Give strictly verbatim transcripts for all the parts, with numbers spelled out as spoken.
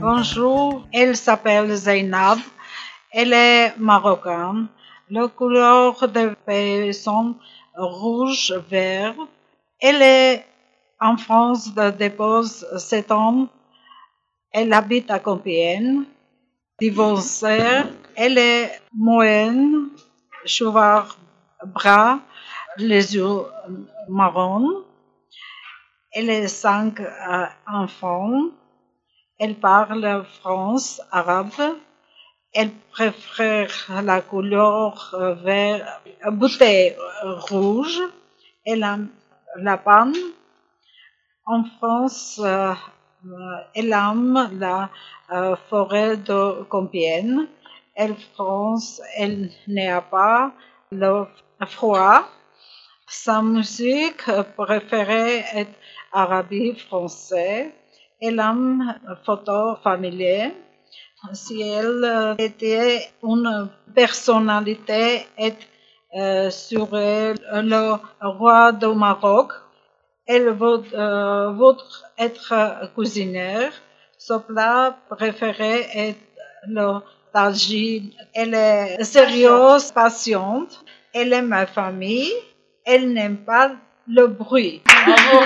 Bonjour, elle s'appelle Zainab, elle est marocaine. La couleur des pays sont rouge, vert. Elle est en France depuis sept ans. Elle habite à Compiègne. Divorcée, elle est moyenne, cheveux bras, les yeux marrons. Elle a cinq euh, enfants. Elle parle français, arabe. Elle préfère la couleur euh, vert, euh, bouteille euh, rouge. Elle aime la panne. En France, euh, euh, elle aime la euh, forêt de Compiègne. En France, elle n'a pas le froid. Sa musique préférée est arabe français. Elle aime photo familiale. Si elle était une personnalité, elle euh, serait le roi du Maroc. Elle voudrait euh, être cuisinière. Son plat préféré est le tagine. Elle est sérieuse, patiente. Elle aime ma famille. Elle n'aime pas le bruit. Bravo.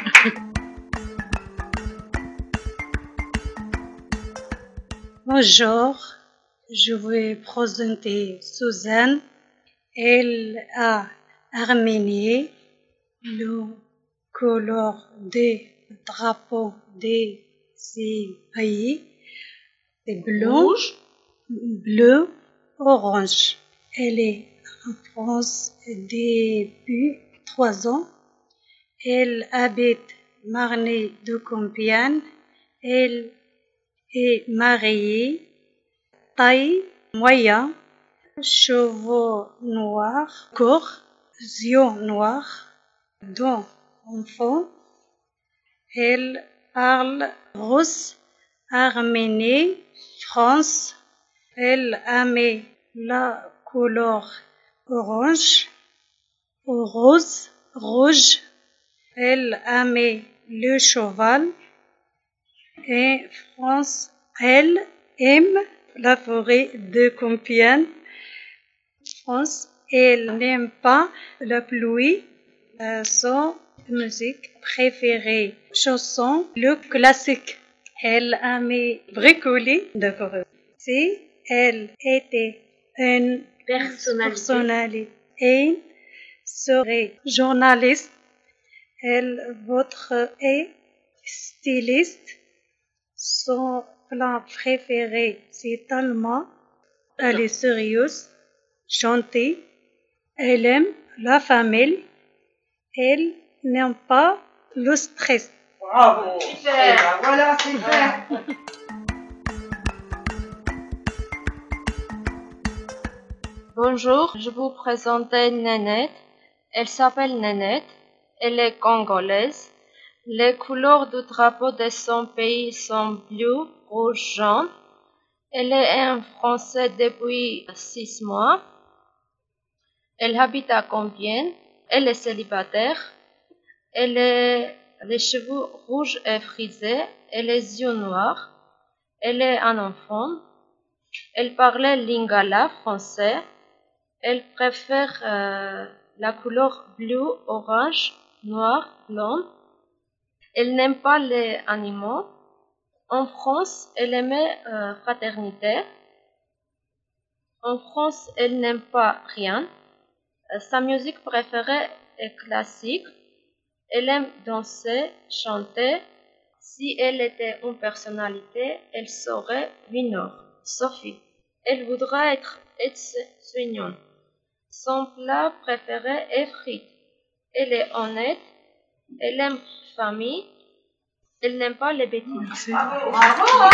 Bonjour, je vais présenter Suzanne. Elle a arménie le couleur des drapeaux de ces pays. C'est blanc, bleu, orange. Elle est en France depuis trois ans. Elle habite Marnay de Compiègne. Elle est mariée, taille moyen, cheveux noirs, courts, yeux noirs, dents enfants. Elle parle russe, arménien, France. Elle aime la couleur orange, rose, rouge. Elle aime le cheval. Et France, elle aime la forêt de Compiègne. France, elle n'aime pas la pluie. Euh, son musique préférée, chanson, le classique. Elle aime bricoler, d'accord. Si elle était une personnalité, personnalité elle serait journaliste. Elle votre est styliste. Son plat préféré, c'est allemand. Elle est sérieuse, gentille. Elle aime la famille. Elle n'aime pas le stress. Bravo! Super! Voilà, c'est fait! Bonjour, je vous présente Nénette. Elle s'appelle Nénette. Elle est congolaise. Les couleurs du drapeau de son pays sont bleu, rouge, jaune. Elle est en français depuis six mois. Elle habite à Compiègne. Elle est célibataire. Elle a les cheveux rouges et frisés et les yeux noirs. Elle est un enfant. Elle parlait lingala, français. Elle préfère euh, la couleur bleu, orange, noir, blonde. Elle n'aime pas les animaux. En France, elle aimait euh, fraternité. En France, elle n'aime pas rien. Euh, sa musique préférée est classique. Elle aime danser, chanter. Si elle était une personnalité, elle serait Vinor, Sophie. Elle voudrait être aide-soignante. Son plat préféré est frites. Elle est honnête. Elle aime famille. Elle n'aime pas les bêtises. Bravo! Bravo!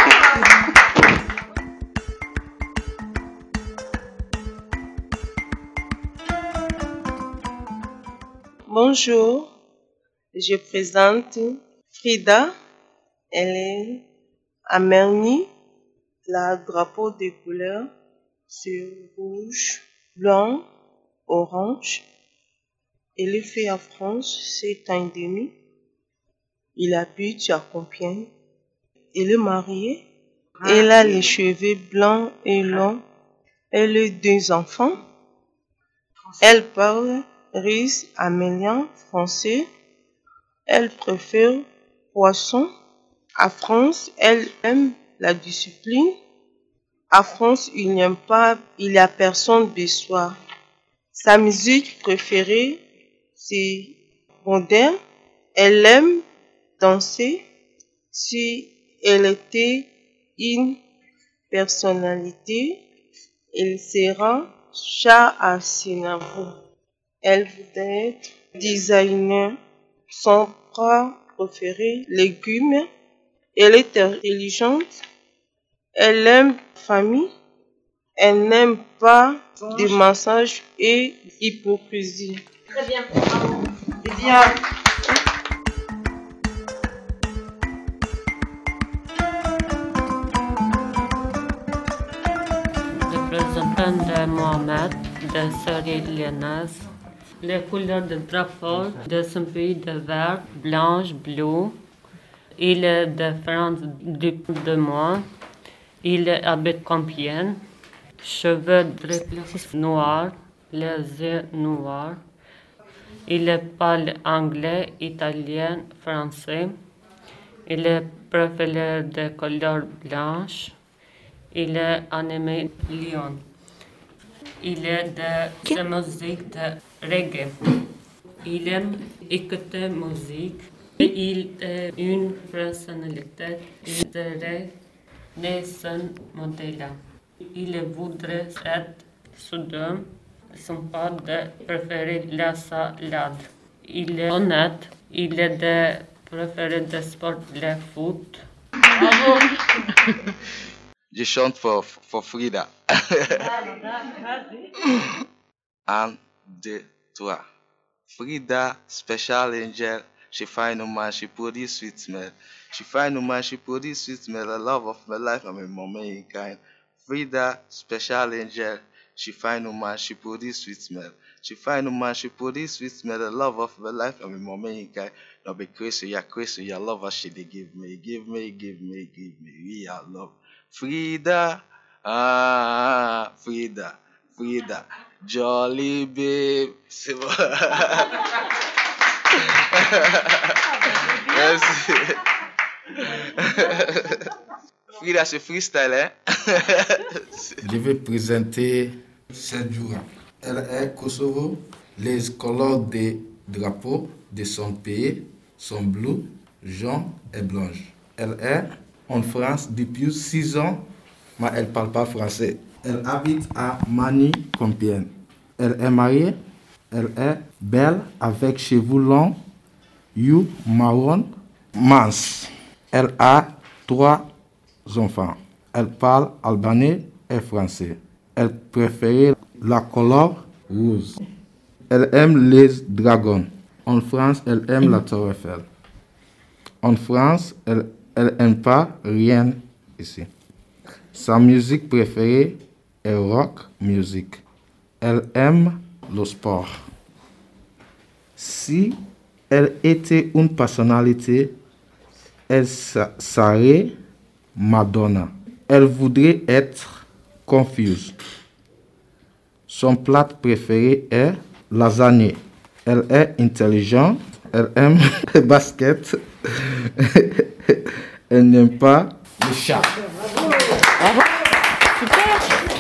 Bonjour, je présente Frida. Elle est à Merny. La drapeau des couleurs, c'est rouge, blanc, orange. Elle est faite en France, sept ans et demi. Il habite à Compiègne. Elle est mariée. Elle a les cheveux blancs et longs. Elle a deux enfants. Elle parle russe, arménien, français. Elle préfère poisson. À France, elle aime la discipline. À France, il n'y a pas, il y a personne de soi. Sa musique préférée, c'est moderne. Elle aime danser. Si elle était une personnalité, elle sera chat à Sinavo. Elle voudrait être designer. Son plat préféré, légumes. Elle est intelligente. Elle aime la famille. Elle n'aime pas des mensonges et hypocrisie. Très bien. Bravo. Viviane. Représentant de Mohamed, de Cyril Lénas. Les couleurs de drapeau de son pays de vert, blanche, bleu. Il est de France depuis deux mois. Il habite Compiègne. Cheveux dressés noirs, les yeux noirs. Il parle anglais, italien, français. Il est préféré de couleur blanche. Il est animé Lyon. Il est de la musique de reggae. Il aime écouter musique. Il est une personnalité. Il dirait Nelson Mandela. Il voudrait être soudain. Son père préfère la salade. Il est honnête. Il est de préféré de sport le foot. Bravo. Je chante pour, pour Frida. Un, deux, trois. Frida, special angel. She find a man, she produce sweet smell. She find a man, she produce sweet smell. The love of my life, I'm a moment kind. Frida, special angel. She find a man, she produce sweet smell. She find a man, she produce sweet smell. The love of my life, I'm a moment kind. Now be crazy, you're crazy, your love, she they give me, give me, give me, give me. We are love. Frida, ah, Frida, Frida, jolly babe. C'est bon. Merci. Frida, c'est freestyle, hein? Je vais présenter Sedjura. Elle est Kosovo. Les couleurs des drapeaux de son pays sont bleu, jaune et blanche. Elle est en France depuis six ans, mais elle ne parle pas français. Elle habite à Magny-Compiègne. Elle est mariée. Elle est belle avec cheveux longs, yeux marron, mince. Elle a trois enfants. Elle parle albanais et français. Elle préfère la couleur rose. Elle aime les dragons. En France, elle aime la Tour Eiffel. En France, elle Elle n'aime pas rien ici. Sa musique préférée est rock music. Elle aime le sport. Si elle était une personnalité, elle serait Madonna. Elle voudrait être confuse. Son plat préféré est lasagne. Elle est intelligente. Elle aime le basket. Elle n'aime pas le chat. Bravo. Super.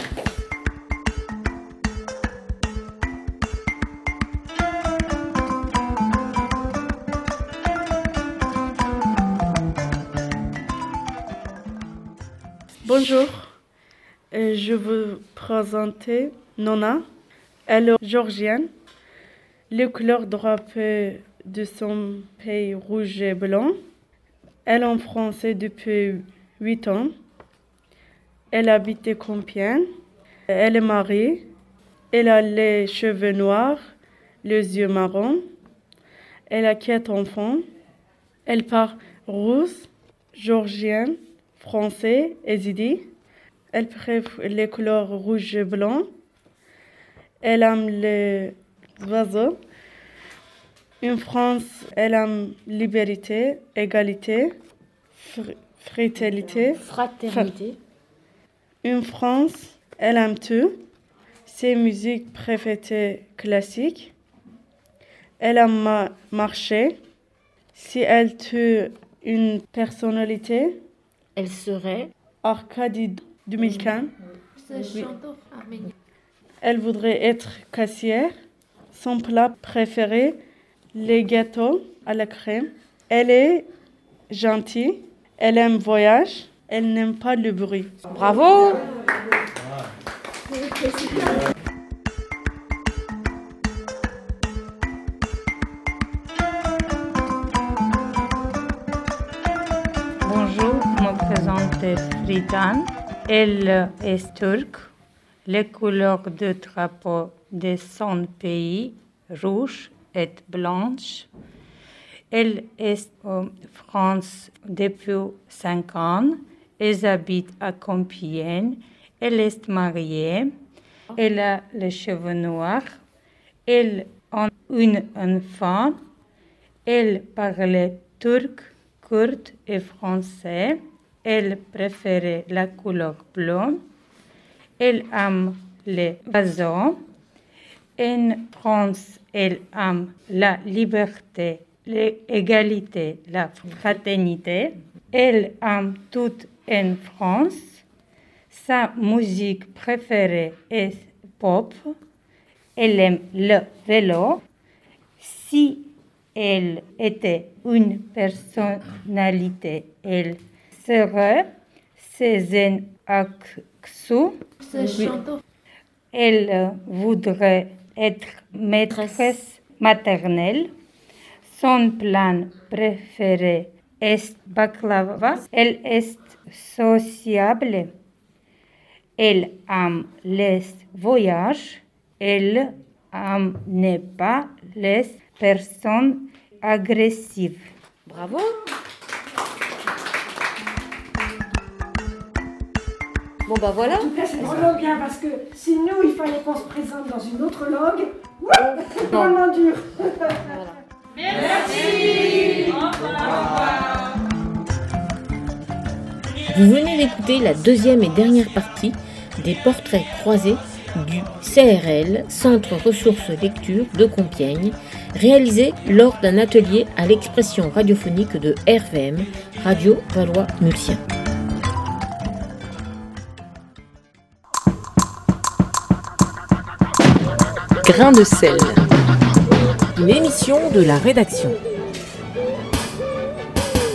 Bonjour, Euh, je vous présente Nona. Elle est géorgienne. Les couleurs drapeau de son pays rouge et blanc. Elle est en France depuis huit ans. Elle habite à Compiègne. Elle est mariée. Elle a les cheveux noirs, les yeux marrons. Elle a quatre enfants. Elle parle russe, géorgien, français et zidi. Elle préfère les couleurs rouge et blanc. Elle aime les oiseaux. En France, elle aime liberté, égalité, fr- fraternité. Fraternité. Une France, elle aime tout. Ses musiques préférées classiques. Elle aime ma- marcher. Si elle tue une personnalité, Elle serait Arkady Dmytro. C'est chanteur arménien. Elle voudrait être caissière. Son plat préféré, les gâteaux à la crème. Elle est gentille. Elle aime voyage. Elle n'aime pas le bruit. Bravo. Bonjour, je me présente Fridan. Elle est turque. Les couleurs du drapeau de son pays, rouge et blanche. Elle est en France depuis cinq ans. Elle habite à Compiègne. Elle est mariée. Elle a les cheveux noirs. Elle a un enfant. Elle parle turc, kurde et français. Elle préfère la couleur bleue. Elle aime les oiseaux. En France, elle aime la liberté, l'égalité, la fraternité. Elle aime tout en France. Sa musique préférée est pop. Elle aime le vélo. Si elle était une personnalité, elle serait Cézanne Aksu. C'est chanteur. Elle voudrait être maîtresse maternelle. Son plan préféré est baklava. Elle est sociable. Elle aime les voyages. Elle aime ne pas les personnes agressives. Bravo. Bon bah voilà. En tout cas, c'est vraiment bien parce que si nous, il fallait qu'on se présente dans une autre langue, c'est vraiment dur. Voilà. Merci. Au revoir. Vous venez d'écouter la deuxième et dernière partie des portraits croisés du C R L, Centre Ressources Lecture de Compiègne, réalisé lors d'un atelier à l'expression radiophonique de R V M, Radio Valois-Mulsien. Grain de sel, une émission de la rédaction.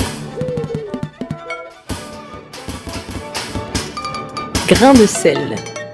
Grain de sel.